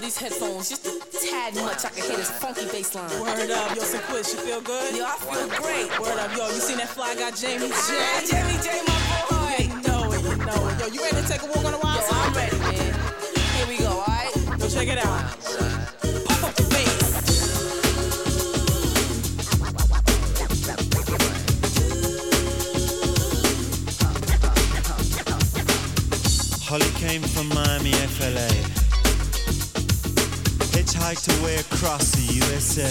these headphones just a tad much. I can hear this funky bass line. Word up, yo, Sequis, you feel good? Yo, I feel great. Word up, yo, you seen that fly guy Jamie J? Jamie J, my boy. You know it. Yo, you ready to take a walk on the wild Yo, side? I'm ready, man. Here we go, alright? Yo, check it out. Pump up the bass. Holly came from Miami, FLA. Hitchhiked her way across the USA.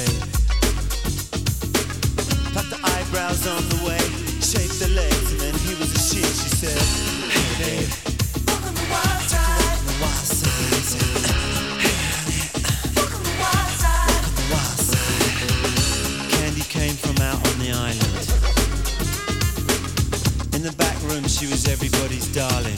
Plucked the eyebrows on the way, shaped the legs, and then he was a she. She said, hey babe, walk on the wild side. Walk on the wild side. He said, hey honey, walk on the wild side. Walk on the wild side. Candy came from out on the island. In the back room she was everybody's darling.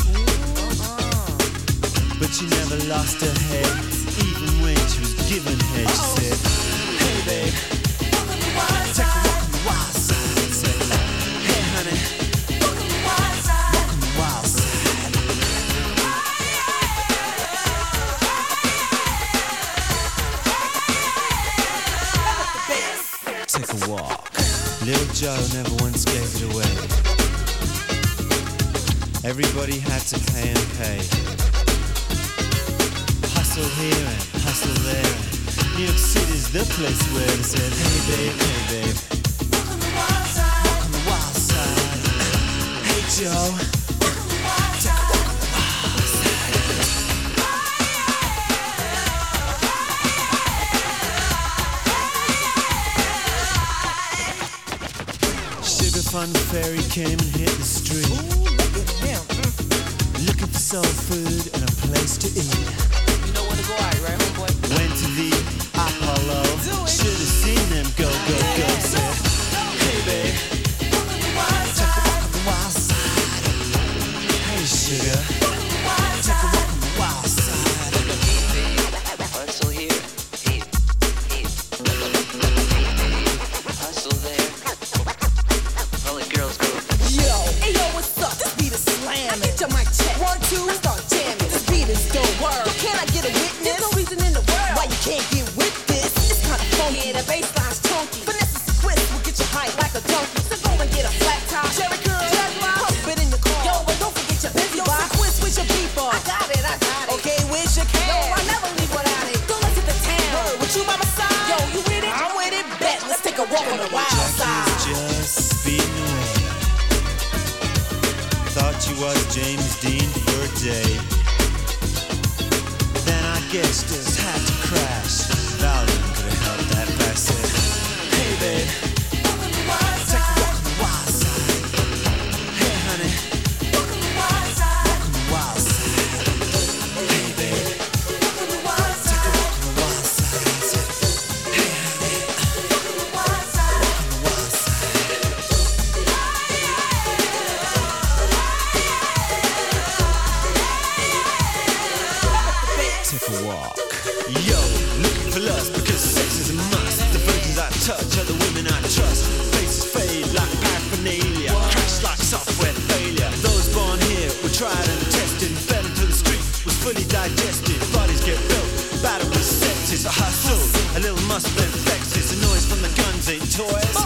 But she never lost her head, even when she was given head. She said, hey babe, walk on the wild side. Take a walk on the wild side. She said, hey honey, walk on the wild side. Walk on the wild side. Take a walk. Little Joe never once gave it away. Everybody had to pay and pay. Hustle here and hustle there. New York City's the place where they said, hey babe, walk on the wild side. Walk on the wild side. Hey Joe, walk on the wild side. Walk on the wild side. Sugar Fun Fairy came and hit the street. Ooh, look at him. Looking for soul food and a place to eat. You know where to go, alright, right, homeboy? Went to the Apollo. Should have seen them go. Said, hey babe, walk on the wild side. Take a walk on the wild side. Hey sugar, walk on the wild side. Take a walk on the wild side. Hustle here, hustle there. All the girls go. Yo, hey yo, what's up? This beat is slamming. I get your mic check. 1, 2, start jamming. This beat is dope. Word. Can I get a witness? There's no reason in the world Why you can't get with this? It's kinda funky. Yeah, the bass line's chunky. Vanessa Sequis will get you hype like a donkey. So go and get a flat top. Cherry curl, Dreadlocks. pump it in the car. Yo, but don't forget your busy Yo, box. Sequis with your beeper. I got it. Okay, where's your cash? Yo, I never leave without it. Go let's hit the town. Word, with you by my side. Yo, you with it? I'm with it. Bet. Let's take a walk on the wild side. Just speeding away. Thought you was James Dean for a day. Then I guess just had to crash. Valiant could have helped that back. Said, hey babe, walk on the wild side. Take a walk on the wild side. Hey honey, walk on the wild side. Walk on the wild side. Hey babe, walk on the wild side. Take a walk on the wild side. I said, hey honey, walk on the wild side. Walk on the wild side. Take a walk. Yo, looking for lust because sex is a must. The virgins I touch are the women I trust. Faces fade like paraphernalia. Crash like software failure. Those born here were tried and tested and fed into the street. Was fully digested. Bodies get built. Battle with sex is a hustle. A little muscle and flex is the noise from the guns ain't toys.